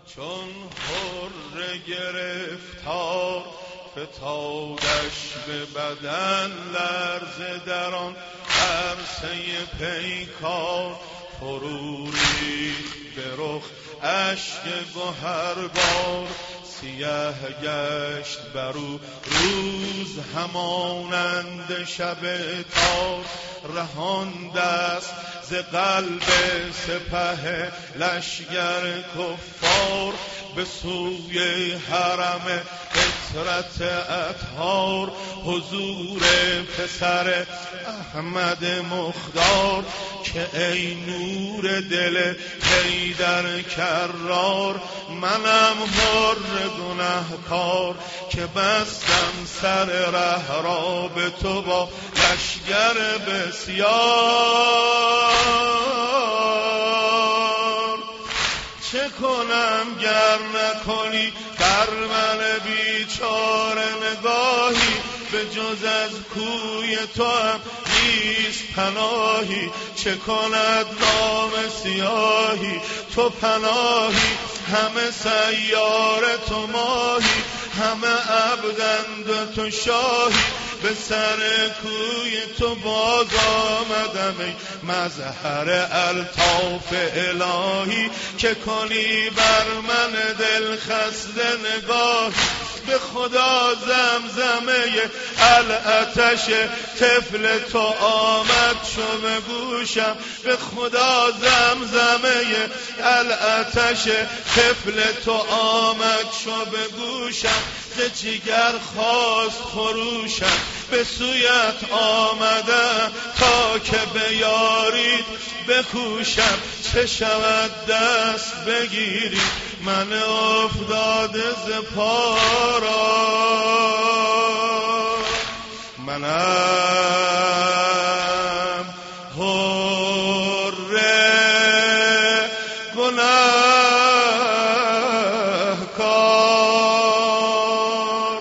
چون حر گرفتار فتادش به بدن لرزه در آن عرصه پیکار، فرو ریخت به رخ اشک گهربار، سیه گشت برو روز همانند شب تار، رهاند است ز قلب سپه لشگر کفار، به سوی حرم عطرت اطهار، حضور پسر احمد مختار، که ای نور دل حیدر کرار، منم حر گنهکار که بستم سر ره را به تو با لشگر بسیار. چه کنم گر نکنی بر من بیچاره نگاهی، به جز از کوی تو هم نیست پناهی، چه کند نام سیاهی تو پناهی، همه سیاره تو ماهی، همه عبدند تو شاهی، به سر کوی تو باز آمدم ای مظهر الطاف الهی، که کنی بر من دل خسته نگاهی، به خدا زمزمه العطش طفل تو آمد شو به گوشم، به خدا زمزمه العطش طفل تو آمد شو به گوشم، ز جگر خواست خروشم به سویت آمدم، تا که به یاریت بکوشم، چه شود دست بگیری من افتاده ز پا را، منم حر گنهکار،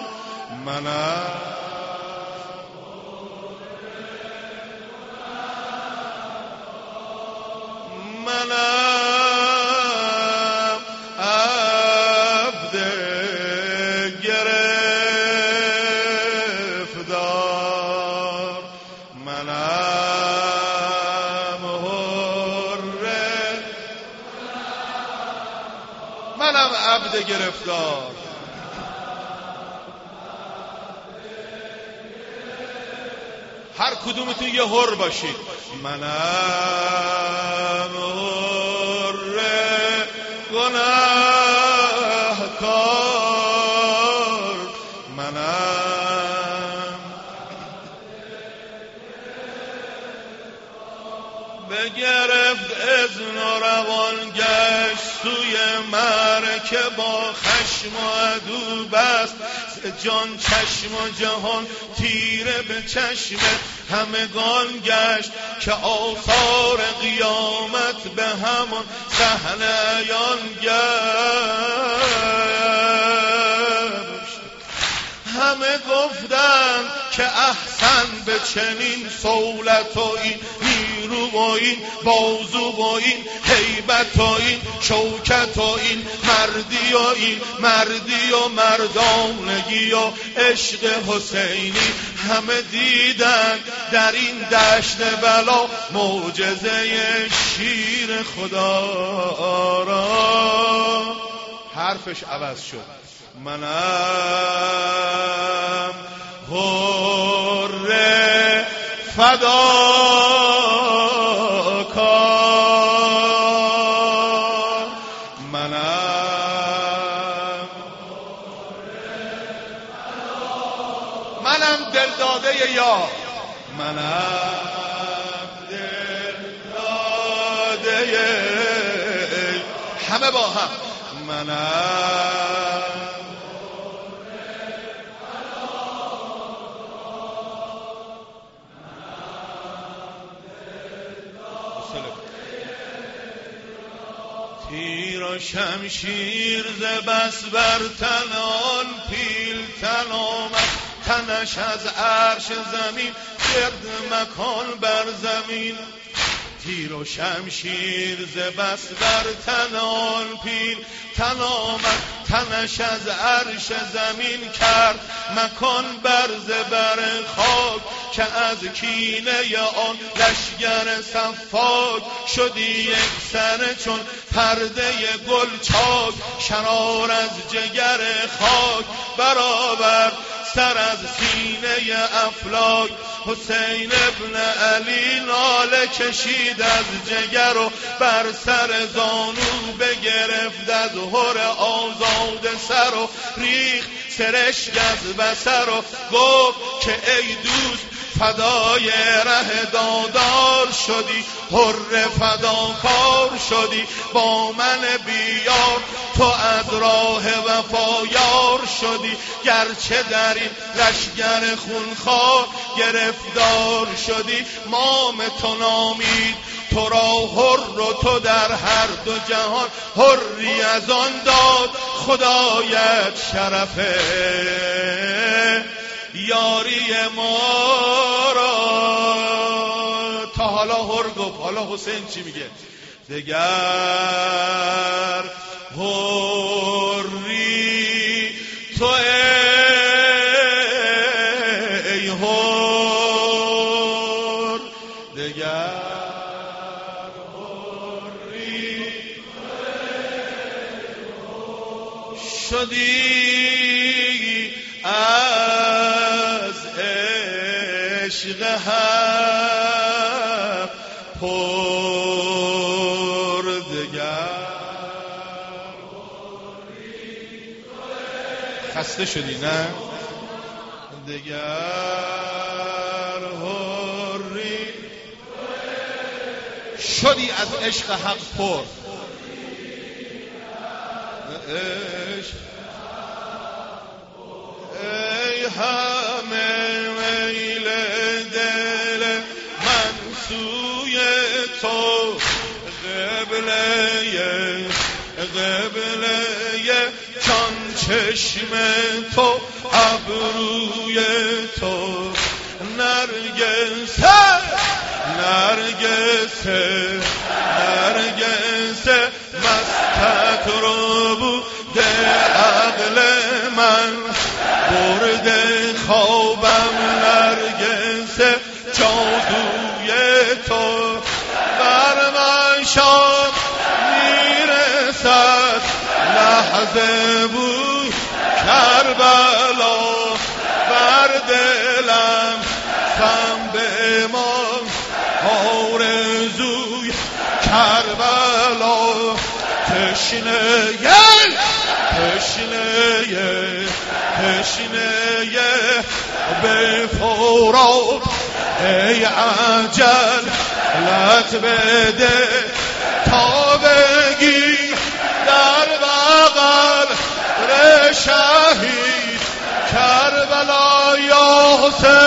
منم عبد گرفتار، منم عبد گرفتار. هر کدومتون یه حر باشید. منم حر گنهکار، منم بگرفت اذن و روان گشت سوی مرکه، با خشم و عدو بست جان چشم و جهان تیره به چشم همگان گشت، که آثار قیامت به همان صحنه عیان گشت. همه گفتند که احسن به چنین صولت و این نیرو و این بازو و این هیبت و این شوکت و این مردی و این مردی و مردانگی و عشق حسینی، همه دیدن در این دشت بلا معجزه شیر خدا را. حرفش عوض شد. منم حر فداکار، منم دل داده یار، منم دل داده، همه با هم، منم تیر و شمشیر ز بس بر تن آن پیلتن آمد، تنش از عرش زمین گرد مکان بر زمین. تیر و شمشیر ز بس بر تن آن پیل تن آمد تنش از عرش زمین کرد مکان بر زبر خاک که از کینه آن لشگر صفاک شدی یک سر چون پرده گل چاک شرار از جگر خاک برآورد سر از سینه افلاک حسین ابن علی ناله کشید از جگر و بر سر زانو بگرفت از هر آزاد سر و ریخت سرشک از بصر و گفت که ای دوست فدای ره دادار شدی حر فداکار شدی با من بیار تو از راه وفایار شدی گرچه در این لشگر خونخوار گرفتار شدی مام تو نامید تو را حر و تو در هر دو جهان حری از آن داد خدایت شرفه یاری ما را تا حالا حر گفت حالا حسین چی میگه دگر حری تو ای حر دگر حری شدی از عشق هم پر دگر خسته شدی نه دگر حری شدی از عشق حق پر عشق ای همه میل دل من سوی تو قبله چون چشم تو ابروی تو نرگس مستت رو بوده عقل من برده خوابم نرگس جادوی تو بر من شاد میرسد لحظه بود کربلا بر دلم سم به ما آرزوی کربلا تشنه به فرات ای عجل لت بده تا بگی در بغل شهید کربلا یا حسین